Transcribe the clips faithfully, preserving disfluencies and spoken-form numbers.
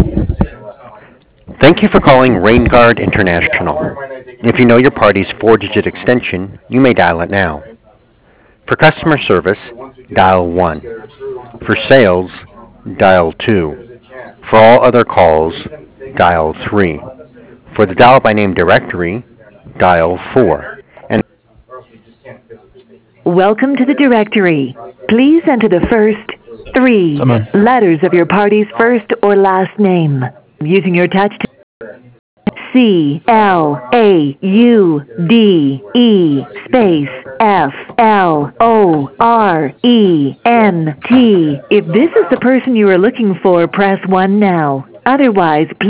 Thank you for calling Rainguard International. If you know your party's four-digit extension, you may dial it now. For customer service, dial one. For sales, dial two. For all other calls, dial three. For the dial by name directory, dial four. And welcome to the directory. Please enter the first three Someone. letters of your party's first or last name. Using your touch C L A U D E space F L O R E N T. If this is the person you are looking for, press one now. Otherwise, please.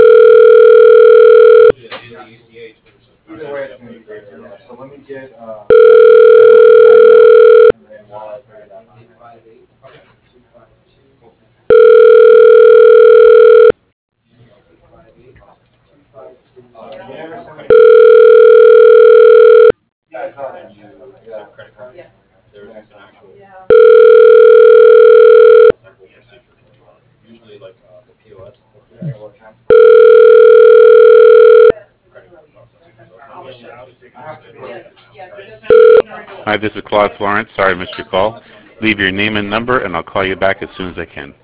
Hi, this is Claude Florence. Sorry I missed your call. Leave your name and number, and I'll call you back as soon as I can.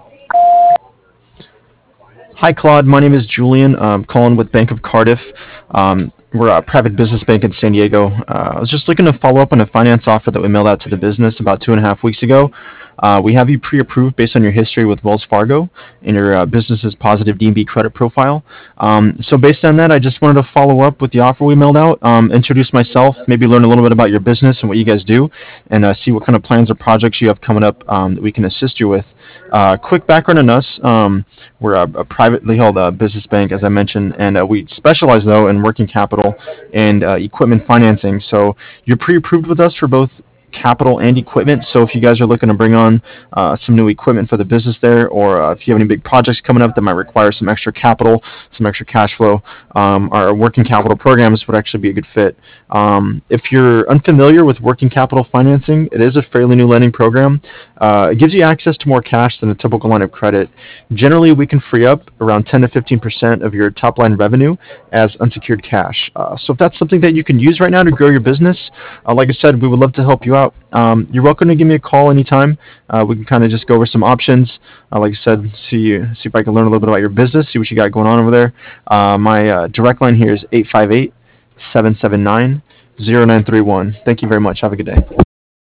Hi, Claude. My name is Julian. I'm calling with Bank of Cardiff. Um, we're a private business bank in San Diego. Uh, I was just looking to follow up on a finance offer that we mailed out to the business about two and a half weeks ago. Uh, we have you pre-approved based on your history with Wells Fargo and your uh, business's positive D and B credit profile. Um, so based on that, I just wanted to follow up with the offer we mailed out, um, introduce myself, maybe learn a little bit about your business and what you guys do, and uh, see what kind of plans or projects you have coming up um, that we can assist you with. Uh, quick background on us. Um, we're a, a privately held uh, business bank, as I mentioned, and uh, we specialize, though, in working capital and uh, equipment financing. So you're pre-approved with us for both capital and equipment. So if you guys are looking to bring on uh, some new equipment for the business there, or uh, if you have any big projects coming up that might require some extra capital, some extra cash flow, um, our working capital programs would actually be a good fit. Um, if you're unfamiliar with working capital financing, it is a fairly new lending program. Uh, it gives you access to more cash than a typical line of credit. Generally, we can free up around ten to fifteen percent of your top line revenue as unsecured cash. Uh, so if that's something that you can use right now to grow your business, uh, like I said, we would love to help you out. Um, you're welcome to give me a call anytime. Uh, we can kind of just go over some options. Uh, like I said, see see if I can learn a little bit about your business, see what you got going on over there. Uh, my uh, direct line here is eight five eight, seven seven nine, zero nine three one. Thank you very much. Have a good day.